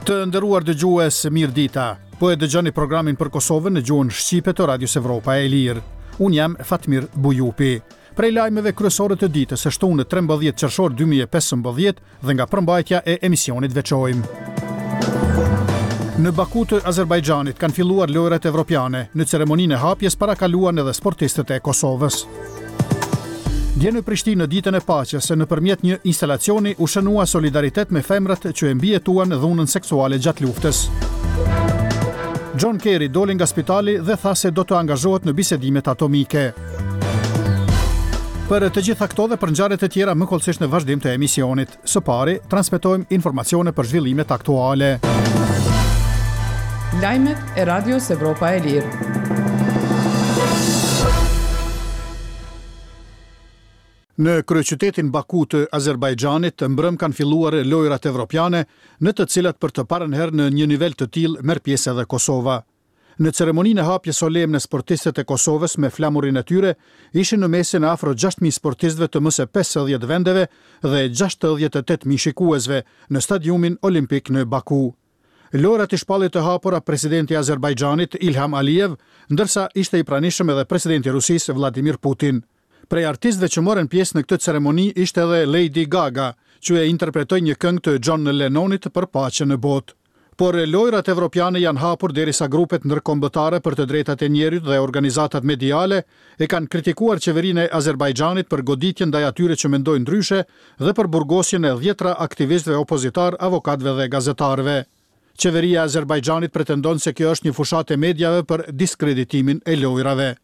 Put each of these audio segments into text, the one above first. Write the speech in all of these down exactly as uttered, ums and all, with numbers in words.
Të nderuar dëgjues, mirë dita. Po e dëgjoni programin për Kosovën në gjuhën shqipe të Radios Evropa e Lirë. Unë jam Fatmir Bujupi. Prej lajmeve kryesore të ditës së shtunë trembëdhjetë qershor dy mijë e pesëmbëdhjetë dhe nga përmbajtja e emisionit veçojmë. Në Baku të Azerbajxhanit kanë filluar lojrat evropiane. Në ceremoninë e hapjes parakaluan edhe sportistët e Kosovës. Dje në Prishtinë në ditën e paqes, nëpërmjet një instalacioni u shënua solidaritet me femrat që e mbijetuan dhunën seksuale gjatë luftës. John Kerry doli nga spitali dhe tha se do të angazhohet në bisedimet atomike. Për të gjitha këto dhe për ngjarjet e tjera më kollësisht në vazhdim të emisionit. Së pari, transmetojmë informacione për zhvillimet aktuale. Lajmet e Radios Evropa e Lirë. Në kryeqytetin Baku të Azerbajxhanit, mbrëm kanë filluar lojrat evropiane, në të cilat për të parën herë në një nivel të tillë merr pjesë edhe Kosova. Në ceremoninë e hapjes solemne sportistët e Kosovës me flamurin e tyre ishin në mesin e afro gjashtë mijë sportistëve të më së pesëdhjetë vendeve dhe gjashtëdhjetë e tetë mijë shikuesve në stadiumin olimpik në Baku. Lojrat i shpallit të hapura presidenti i Azerbajxhanit Ilham Aliyev, ndërsa ishte i pranishëm edhe presidenti i Rusisë Vladimir Putin. Prej artistëve që morën pjesë në këtë ceremoni ishte edhe Lady Gaga, që e interpretoi një këngë të John Lennonit për paqen në botë. Por lojrat evropiane janë hapur derisa grupet ndërkombëtare për të drejtat e njerit dhe organizatat mediale e kanë kritikuar qeverinë e Azerbajxhanit për goditjen ndaj atyre që mendojnë ndryshe dhe për burgosjen e dhjetra aktivistëve opozitar, avokatëve dhe gazetarëve. Qeveria e Azerbajxhanit pretendon se kjo është një fushatë e medjave për diskreditimin e lojrave.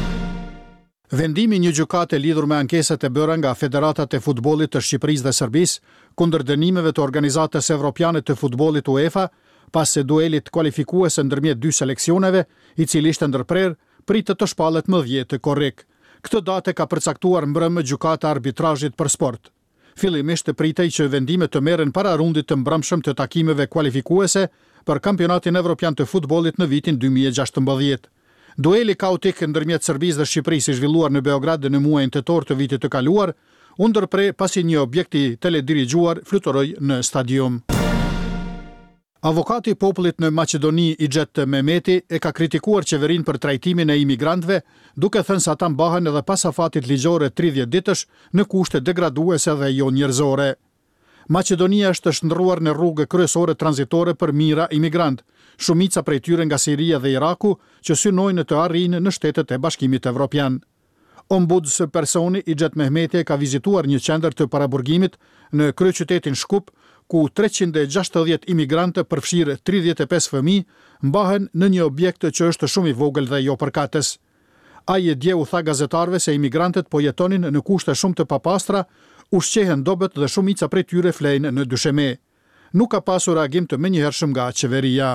Vendimi një gjykate lidhur me ankesat e bëra nga federatat e futbollit të Shqipërisë dhe Serbisë kundër dënimeve të organizatës evropiane të futbollit UEFA pas së duelit kualifikues ndërmjet dy seleksioneve, i cili ishte ndërprer, pritet të shpallet më dhjetë korrik. Këtë datë ka përcaktuar mbrëm gjykata e arbitrazhit për sport. Fillimisht pritej që vendimet të merren para rundit të mbrëmshëm të takimeve kualifikuese për kampionatin evropian të futbollit në vitin dy mijë e gjashtëmbëdhjetë. Dueli kaotik ndërmjet Serbisë dhe Shqipërisë i zhvilluar në Beograd në muajin tetor të vitit të kaluar, u ndërpre pasi një objekt i teledirigjuar fluturoi në stadium. Avokati i popullit në Maqedoni Ixhet Mehmeti e ka kritikuar qeverinë për trajtimin e imigrantëve, duke thënë se ata mbahen edhe pas afatit ligjore tridhjetë ditësh në kushte degraduese dhe jo njerëzore. Maqedonia është shndërruar në rrugë kryesore tranzitore për mijëra imigrantë, shumica prej tyre nga Siria dhe Iraku, që synojnë të arrijnë në shtetet e Bashkimit Evropian. Ombudspersoni Ixhet Mehmeti ka vizituar një qendër të paraburgimit në kryeqytetin Shkup, ku treqind e gjashtëdhjetë imigrantë përfshirë tridhjetë e pesë fëmijë mbahen në një objekt që është shumë i vogël dhe jo përkatës. Ai dje u tha gazetarëve se imigrantët po jetonin në kushte shumë të papastra, ushqehen dobët dhe shumica prej tyre flejnë në dysheme. Nuk ka pasur reagim të menjëhershëm nga qeveria.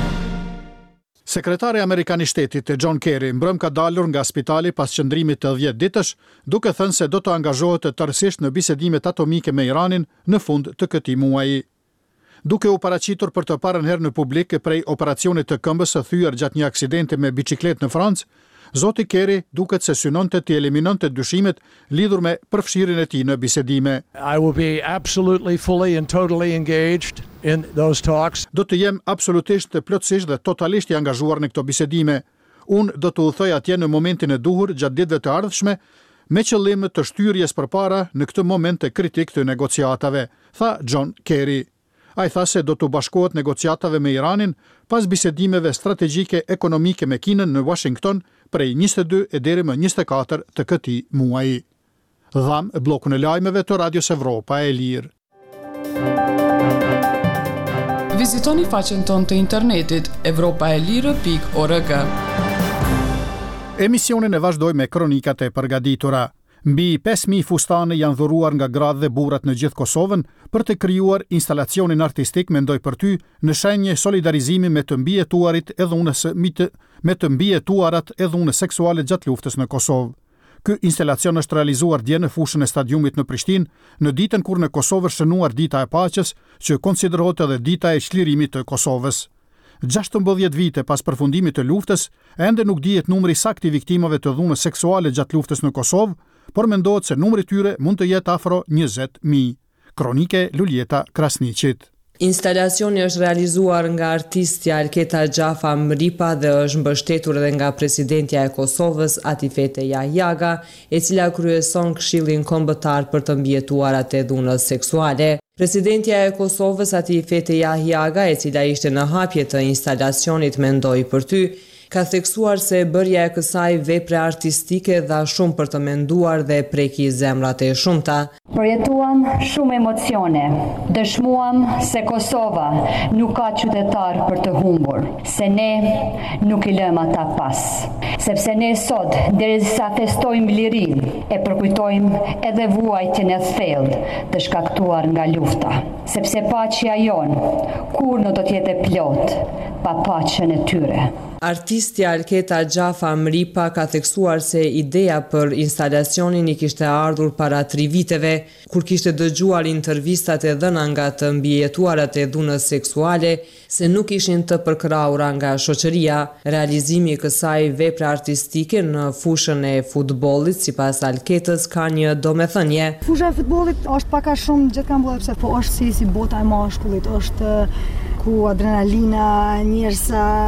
Sekretari amerikan i shtetit John Kerry mbrëm ka dalur nga spitali pas qëndrimit të dhjetë ditësh, duke thënë se do të angazhohet tërësisht në bisedimet atomike me Iranin në fund të këtij muaji. Duke u paraqitur për të parën herë në publik prej operacionit të këmbës së thyer gjatë një aksidenti me biçikletë në Francë, Zoti Kerry duket se synonte të eliminonte dyshimet lidhur me përfshirjen e tij në bisedime. I will be absolutely fully and totally engaged in those talks. Do të jem absolutisht të plotësisht dhe totalisht i angazhuar në këto bisedime. Unë do të udhthoj atje në momentin e duhur gjatë ditëve të ardhshme me qëllim të shtyrjes përpara në këtë moment të kritik të negociatave, tha John Kerry. Ai tha se do të bashkohet negociatave me Iranin pas bisedimeve strategjike ekonomike me Kinën në Washington prej njëzet e dy e deri më njëzet e katër të këtij muaji. Dham blokun e lajmeve të Radios Evropa e Lirë. Vizitoni faqen tonë të internetit evropa e lirë pikë org. Emisionin e vazhdoj me kronikat e përgatitura. Mbi pesë mijë fustane janë dhuruar nga gratë dhe burrat në gjithë Kosovën për të krijuar instalacionin artistik Mendoj për ty në shenjë solidarizimi me të mbijetuarit e dhunës me të mbijetuarat e dhunës seksuale gjatë luftës në Kosovë. Ky instalacion është realizuar dje në fushën e stadiumit në Prishtinë, në ditën kur në Kosovë është shënuar Dita e Paqes, që konsiderohet edhe dita e çlirimit të Kosovës. gjashtëmbëdhjetë vite pas përfundimit të luftës, ende nuk dihet numri saktë i viktimave të dhunës seksuale gjatë luftës në Kosovë, por mendohet se numri tyre mund të jetë afro njëzet mijë. Kronike Luljeta Krasniqit. Instalacioni është realizuar nga artistja Alketa Gjafa Mripa dhe është mbështetur edhe nga presidentja e Kosovës Atifete Jahjaga, e cila kryeson Këshillin Kombëtar për të mbijetuarat e dhunës seksuale. Presidentja e Kosovës Atifete Jahjaga, e cila ishte në hapje të instalacionit, mendoi për ty, ka theksuar se bërja e kësaj vepre artistike dha shumë për të menduar dhe preki zemrat e shumta. Përjetuam shumë emocione, dëshmuam se Kosova nuk ka qytetar për të humbur, se ne nuk i lëm ata pas. Sepse ne sot, derisa festojmë lirinë, e përkujtojmë edhe vuajtjen e thellë të shkaktuar nga lufta. Sepse paqja jonë kur nuk do të jetë plot pa paqen e tyre. Artistja Alketa Gjafa Mripa ka theksuar se ideja për instalacionin i kishte ardhur para tri viteve, kur kishte dëgjuar intervistat e dhëna nga të mbijetuarat e dhunës seksuale, se nuk ishin të përkraura nga shoqëria. Realizimi i kësaj vepre artistike në fushën e futbollit, sipas Alketës, ka një domethënie. Fusha e futbollit është pak a shumë gjithkambullar, pse po është si si bota e mashkullit, është ku adrenalina, njerëz,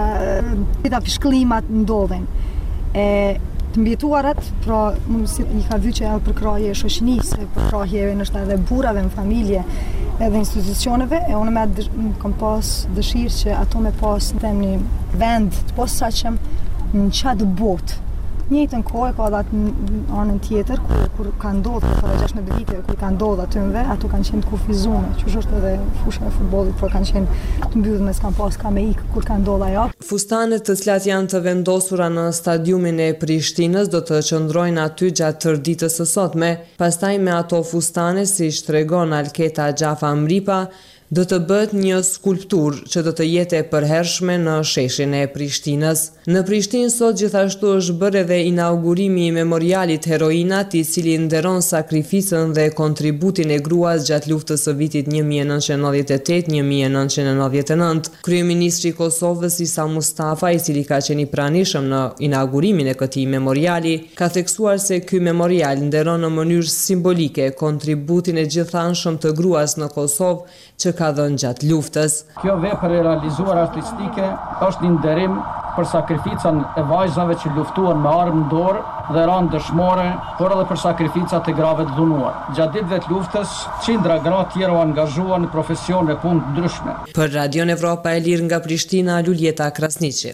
këta pishkëllimat ndodhen. E të mbjetuarat, pra mund si i ka vy që janë përkrahje shoqënisë, përkrahje nështë edhe burrave në familje, edhe institucioneve, e unë me kam pas dëshirë që ato me pas në një vend të posaçëm në qatë botë. Njëjtën kohë ka edhe në anën tjetër, kur, kur ka ndodhur para gjashtëdhjetë viteve, kur ka ndodhur atymve, ato kanë qenë të kufizuar, që është edhe fusha e futbollit, por kanë qenë të mbyllur me s'kan pas ka me ik kur ka ndodhur ajo. Fustanet të cilat janë të vendosura në stadiumin e Prishtinës do të qëndrojnë aty gjatë tërë ditës së sotme. Pastaj me ato fustane, siç tregon Alketa Gjafa Mripa, do të bëhet një skulptur që do të jetë e përhershme në sheshin e Prishtinës. Në Prishtinë sot gjithashtu është bërë edhe inaugurimi i memorialit Heroinat, i cili nderon sakrificën dhe kontributin e gruas gjatë luftës së vitit një mijë e nëntëqind e nëntëdhjetë e tetë - një mijë e nëntëqind e nëntëdhjetë e nëntë. Kryeministri i Kosovës Isa Mustafa, i cili ka qenë i pranishëm në inaugurimin e këtij memoriali, ka theksuar se ky memorial nderon në mënyrë simbolike kontributin e gjithanshëm të gruas në Kosovë që ka dhënë gjatë luftës. Kjo vepër e realizuar artistike është një nderim për sakrificën e vajzave që luftuan me armë në dorë dhe ranë dëshmore, por edhe për sakrificat e grave të dhunuar. Gjatë ditëve të luftës, qindra gra tjera u angazhuan në profesione e punë të ndryshme. Për Radion Evropa e Lirë nga Prishtina, Luljeta Krasniqi.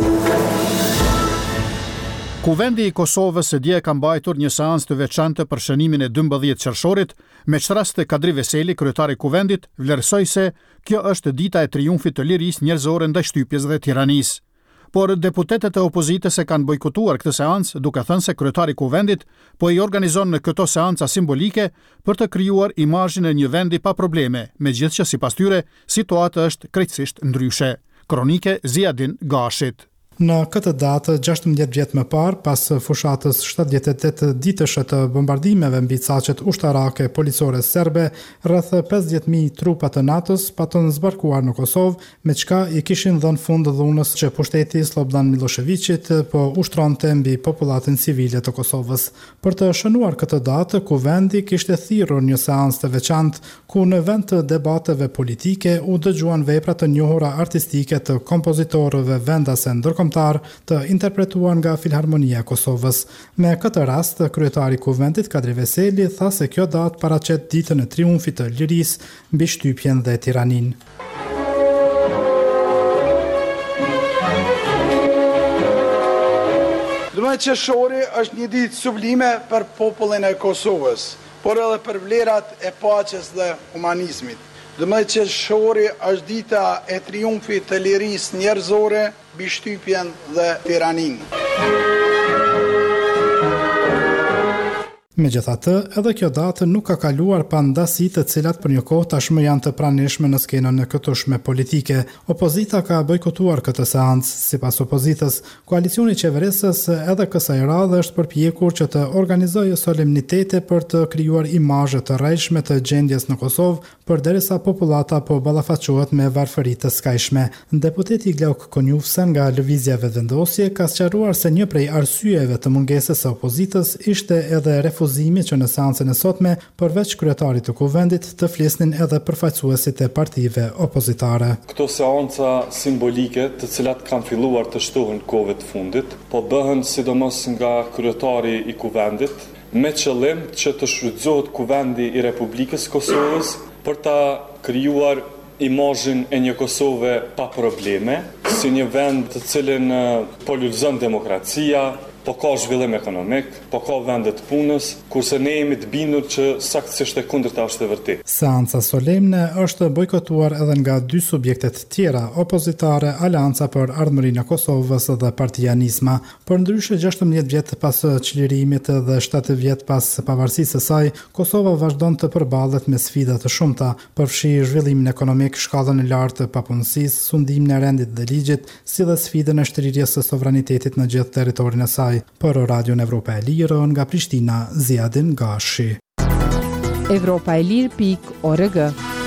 Kuvendi i Kosovës së dje ka mbajtur një seancë të veçantë për shënimin e dymbëdhjetë qershorit, me çrast të Kadri Veseli, kryetari i kuvendit, vlerësoi se kjo është dita e triumfit të lirisë njerëzore ndaj shtypjes dhe tiranisë. Por deputetët e opozitës e kanë bojkotuar këtë seancë, duke thënë se kryetari i kuvendit po i organizon në këto seanca simbolike për të krijuar imazhin e një vendi pa probleme, megjithqë sipas tyre situata është krejtësisht ndryshe. Kronike Ziadin Gashit. Në këtë datë, gjashtëmbëdhjetë vjet më parë, pas fushatës shtatëdhjetë e tetë ditëshe të bombardimeve mbi caqet ushtarake policore serbe, rreth pesëdhjetë mijë trupa të NATO-s patën zbarkuar në Kosovë, me çka i kishin dhënë fund dhunës që pushteti Slobodan Miloševićit po ushtronte mbi popullatën civile të Kosovës. Për të shënuar këtë datë, kuvendi kishte thirrur një seancë të veçantë ku në vend të debateve politike u dëgjuan vepra të njohura artistike të kompozitorëve vendase ndërkombëtar të interpretuar nga Filharmonia e Kosovës. Me këtë rast, kryetari i kuvendit Kadri Veseli tha se kjo datë paraqet ditën e triumfit të lirisë mbi shtypjen dhe tiraninë. dymbëdhjetë qershori është një ditë sublime për popullin e Kosovës, por edhe për vlerat e paqes dhe humanizmit. dymbëdhjetë qershori është dita e triumfit të lirisë njerëzore mbi shtypjen dhe tiraninë. Megjithatë, edhe kjo datë nuk ka kaluar pa ndasi të cilat për një kohë tashmë janë të pranishme në skenën e këtueshme politike. Opozita ka bojkotuar këtë seancë. Sipas opozitës, koalicioni qeverisës edhe kësaj radhe është përpjekur që të organizojë solemnitete për të krijuar imazhe të rrejshme të gjendjes në Kosovë, përderisa popullata po ballafaqohet me varfëri të skajshme. Deputeti Glauk Konjufsen nga Lëvizja Vetëvendosje ka sqaruar se një prej arsyeve të mungesës së opozitës ishte edhe refuzimi supozimi që në seancën e sotme, përveç kryetarit të kuvendit, të flisnin edhe përfaqësuesit e partive opozitare. Këto seanca simbolike, të cilat kanë filluar të shtohen kohëve të fundit, po bëhen sidomos nga kryetari i kuvendit, me qëllim që të shfrytëzohet kuvendi i Republikës Kosovës për ta krijuar imazhin e një Kosove pa probleme, si një vend të cilin po lulëzon demokracia, po ka zhvillim ekonomik, po ka vende të punës, kurse ne jemi të bindur që saktësisht e kundërta është e vërtetë. Seanca solemne është bojkotuar edhe nga dy subjektet tjera opozitare, Alianca për Ardhmërinë e Kosovës dhe Partia Nisma. Përndryshe gjashtëmbëdhjetë vjet pas çlirimit dhe shtatë vjet pas pavarësisë së saj, Kosova vazhdon të përballet me sfida të shumta, përfshi zhvillimin ekonomik, shkallën e lartë të papunësisë, sundimin e rendit dhe ligjit, si dhe sfidën e shtrirjes së sovranitetit në gjithë territorin e saj. Për Radion Evropa e Lirë nga Prishtina, Ziadin Gashi. Evropa e Lirë pikë org.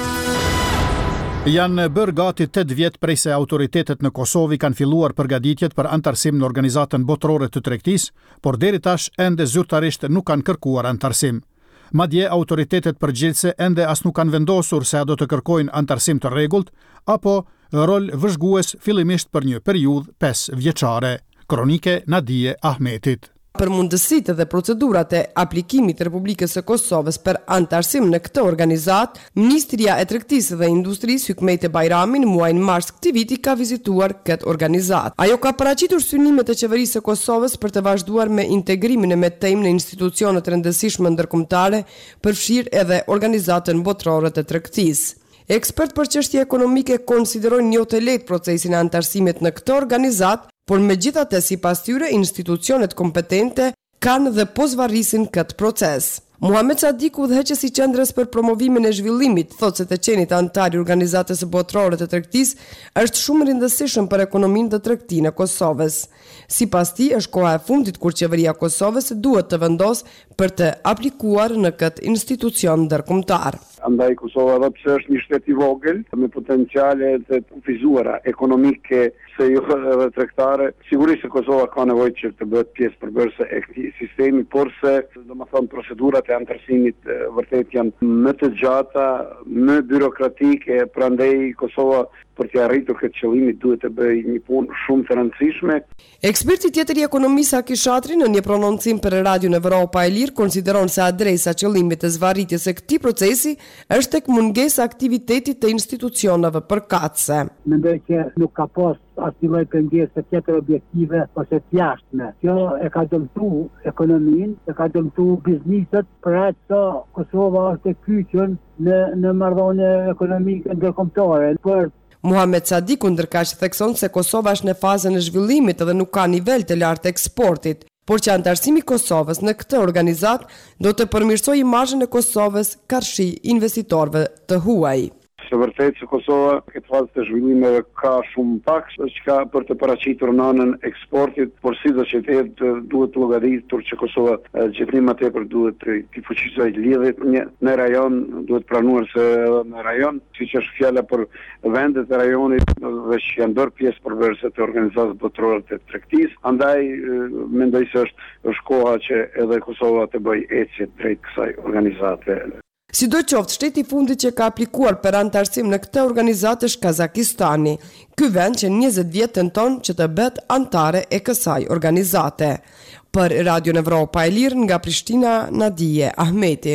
Janë bërë gati tetë vjet prej se autoritetet në Kosovë kanë filluar përgatitjet për antarësim në Organizatën Botërore të Tregtisë, por deri tash ende zyrtarisht nuk kanë kërkuar antarësim. Madje autoritetet përgjithëse ende as nuk kanë vendosur se a do të kërkojnë antarësim të rregullt apo rol vëzhgues fillimisht për një periudhë pesë vjeçare. Kronike Nadije Ahmetit. Për mundësitë dhe procedurat e aplikimit të Republikës së Kosovës për antarësim në këtë organizat, Ministria e Tregtisë dhe Industrisë Hykmete Bajrami në muajin mars këtij viti ka vizituar këtë organizat. Ajo ka paraqitur synimet e qeverisë së Kosovës për të vazhduar me integrimin e metem në institucionet rëndësishme ndërkombëtare, përfshirë edhe Organizatën Botërore të Tregtisë. Ekspert për çështje ekonomike konsiderojnë jo të lehtë procesin e antarësimit në këtë organizat, por megjithatë sipas tyre institucionet kompetente kanë dhe po zvarrisin këtë proces. Muhamet Sadiku, udhëheqësi i qendrës për promovimin e zhvillimit, thotë se të qenit antar i Organizatës Botërore të Tregtisë është shumë rëndësishëm për ekonominë dhe tregtinë e Kosovës. Sipas tij, është koha e fundit kur qeveria e Kosovës duhet të vendosë për të aplikuar në këtë institucion ndërkombëtar. Andaj Kosova edhe pse është një shtet i vogël me potenciale të kufizuara ekonomike se jo edhe tregtare, sigurisht se Kosova ka nevojë që të bëhet pjesë përbërëse e këtij sistemi, por se domethënë procedurat e antarësimit vërtet janë më të gjata, më byrokratike, prandaj Kosova për të arritur këtë qëllim duhet të bëjë një punë shumë të rëndësishme. Eksperti tjetër i ekonomisë Aki Shatri në një prononcim për Radion Evropa e Lirë konsideron se adresa qëllimit të zvarritjes së këtij procesi është tek mungesa aktivitetit të institucioneve përkatëse. Mendoj që nuk ka pas asnjë lloj pengese tjetër objektive ose të jashtme. Kjo e ka dëmtuar ekonominë, e ka dëmtuar bizneset, për atë sa Kosova është e kyçur në në marrëdhënie ekonomike ndërkombëtare. Për Muhamet Sadiku ndërkaq thekson se Kosova është në fazën e zhvillimit dhe nuk ka nivel të lartë të eksportit, por që antarësimi i Kosovës në këtë organizat do të përmirësojë imazhin e Kosovës karshi investitorëve të huaj. Së vërtet se Kosova këtë fazë të zhvillimeve ka shumë pak që ka për të paraqitur në anën eksportit, por sido që të jetë duhet të llogaritur që Kosova gjithnjë më tepër duhet të fuqizojë lidhjet në rajon, duhet pranuar se në rajon, siç është fjala për vendet e rajonit dhe që janë bërë pjesë përbërëse të Organizatës Botërore të Tregtisë, andaj mendoj se është është koha që edhe Kosova të bëjë ecje drejt kësaj organizate. Sidoqoftë, shteti i fundit që ka aplikuar për antarësim në këtë organizatë është Kazakistani. Ky vend që njëzet vjet tenton që të bëhet antare e kësaj organizate. Për Radion Evropa e Lirë nga Prishtina, Nadije Ahmeti.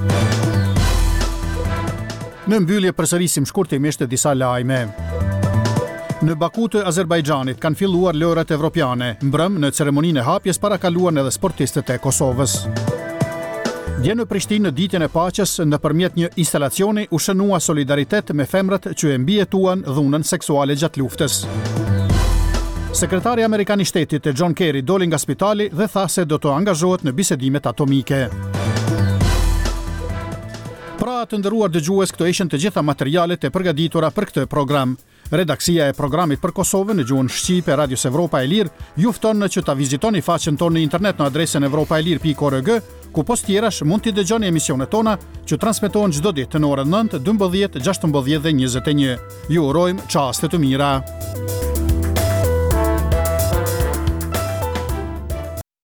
Në mbyllje përsërisim shkurtimisht disa lajme. Në Baku të Azerbajxhanit kanë filluar lojrat evropiane. Mbrëm në ceremoninë e hapjes parakaluan edhe sportistët e Kosovës. Dje në Prishtinë në ditën e paqes nëpërmjet një instalacioni u shënua solidaritet me femrat që e mbijetuan dhunën seksuale gjatë luftës. Sekretari Amerikan i Shtetit John Kerry doli nga spitali dhe tha se do të angazhohet në bisedimet atomike. Pra të nderuar dëgjues, këto ishin të gjitha materialet e përgatitura për këtë program. Redaksia e programit për Kosovën në gjuhën shqipe Radios Evropa e Lirë ju fton që ta vizitoni faqen tonë në internet në adresën evropaelir pikë org, ku post tjerash mund t'i dëgjoni emisionet tona që transmetohen çdo ditë në orën nëntë, dymbëdhjetë, gjashtëmbëdhjetë dhe njëzet e një. Ju urojmë çaste të mira.